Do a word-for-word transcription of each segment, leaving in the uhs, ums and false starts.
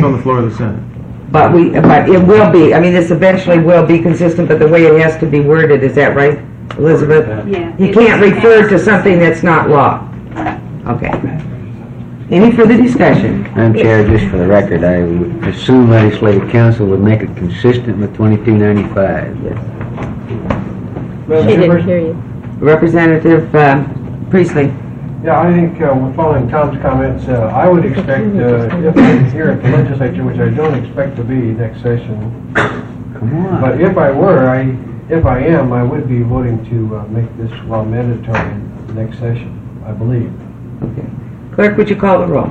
on the floor of the Senate. But we, but it will be, I mean, this eventually will be consistent, but the way it has to be worded, is that right, Elizabeth? Yeah. You can't refer to something that's not law. Okay. Any further discussion? Madam Chair, just for the record, I would assume legislative council would make it consistent with twenty-two ninety-five. Yes. She didn't hear you. Representative uh, Priestley. Yeah, I think uh, we're following Tom's comments. Uh, I would expect, uh, if I'm here at the legislature, which I don't expect to be next session, Come on. but if I were, I, if I am, I would be voting to uh, make this law mandatory in the next session, I believe. Okay. Clerk, would you call the roll?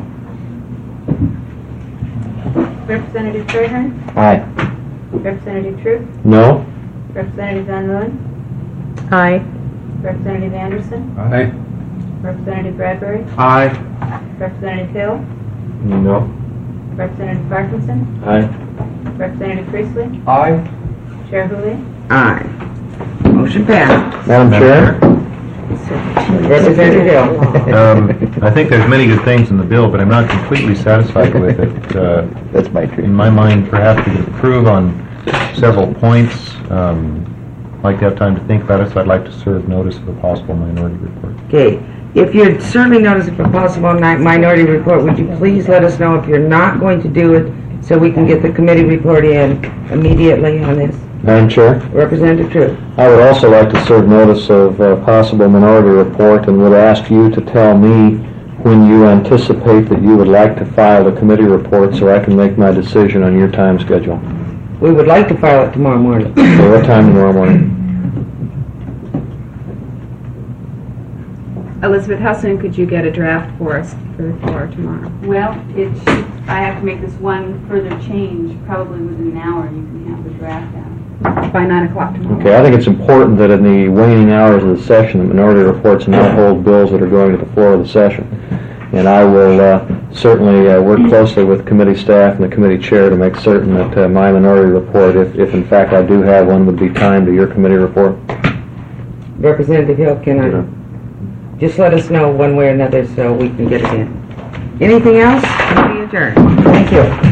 Representative Trahern? Aye. Representative Troop? No. Representative Van Leeuwen? Aye. Representative Anderson? Aye. Representative Bradbury? Aye. Representative Hill? No. Representative Parkinson? Aye. Representative Priestley? Aye. Chair Hooley? Aye. Motion passed. Madam Chair? Representative Hill. Um, I think there's many good things in the bill, but I'm not completely satisfied with it. Uh, That's my treat. in my mind, perhaps we could improve on several points. Um, I'd like to have time to think about it, so I'd like to serve notice of a possible minority report. Okay. If you're serving notice of a possible ni- minority report, would you please let us know if you're not going to do it so we can get the committee report in immediately on this? Madam Chair, Representative True. I would also like to serve notice of a possible minority report and would ask you to tell me when you anticipate that you would like to file the committee report so I can make my decision on your time schedule. We would like to file it tomorrow morning. So what time tomorrow morning? Elizabeth, how soon could you get a draft for us for the floor tomorrow? Well, it should, I have to make this one further change, probably within an hour you can have the draft out. By nine o'clock tomorrow. Okay, I think it's important that in the waning hours of the session, the minority reports not hold bills that are going to the floor of the session. And I will uh, certainly uh, work closely with committee staff and the committee chair to make certain that uh, my minority report, if, if in fact I do have one, would be timed to your committee report. Representative Hill, can I? Just let us know one way or another so we can get it in. Anything else? We adjourn. Thank you.